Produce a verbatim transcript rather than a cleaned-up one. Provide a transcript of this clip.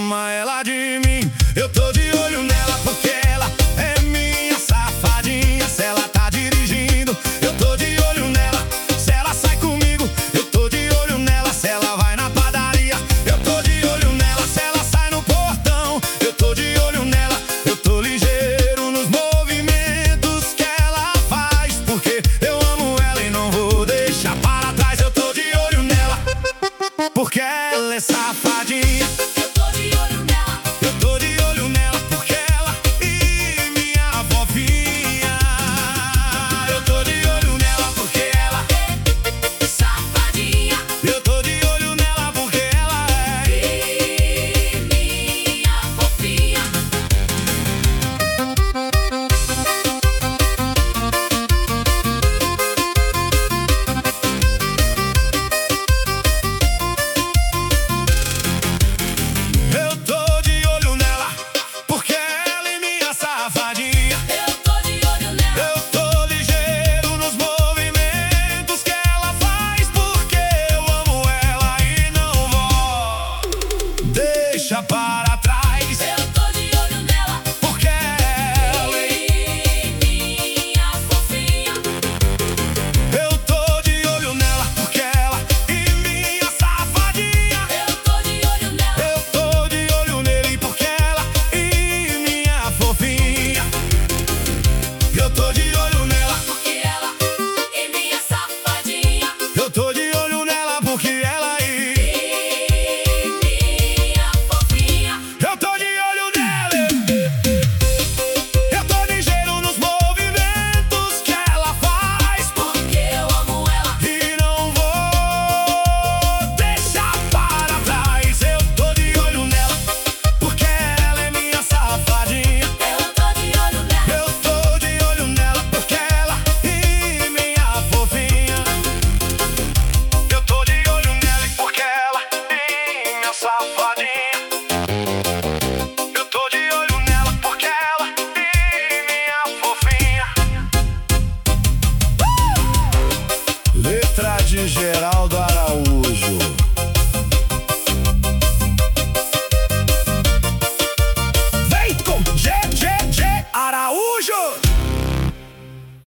chama ela de mim. Eu tô de olho nela porque ela é minha safadinha. Se ela tá dirigindo, eu tô de olho nela. Se ela sai comigo, eu tô de olho nela. Se ela vai na padaria, eu tô de olho nela. Se ela sai no portão, eu tô de olho nela. Eu tô ligeiro nos movimentos que ela faz, porque eu amo ela e não vou deixar para trás. Eu tô de olho nela porque ela é safadinha. Eu tô de olho nela. Eu tô de olho nela porque ela e minha fofinha. Eu tô de olho nela porque ela é safadinha. Eu tô de olho nela porque ela é E minha fofinha. Eu tô de olho nela porque ela é minha safadinha. Eu tô de olho nela. Eu tô ligeiro nos movimentos que ela faz, porque eu amo ela e não vou deixar para trás. Eu tô de olho nela. Porque ela E minha fofinha. Eu tô de olho nela porque ela e minha safadinha. Eu tô de olho nela. Eu tô de olho nele porque ela e minha fofinha. Eu tô de olho nela. Porque ela é minha safadinha. Eu tô de olho nela porque ela e E minha fofinha. Eu tô de olho nela. Eu tô ligeiro nos movimentos que ela faz, Porque eu amo ela. e não vou deixar para trás. Eu tô de olho nela porque ela é minha safadinha. Eu tô de olho nela. Eu tô de olho nela porque ela e minha fofinha. Eu tô de olho nela porque ela e minha safadinha. Eu tô de olho nela porque ela e minha fofinha. Letra de Geraldo Araújo. Vem com G G G Araújo.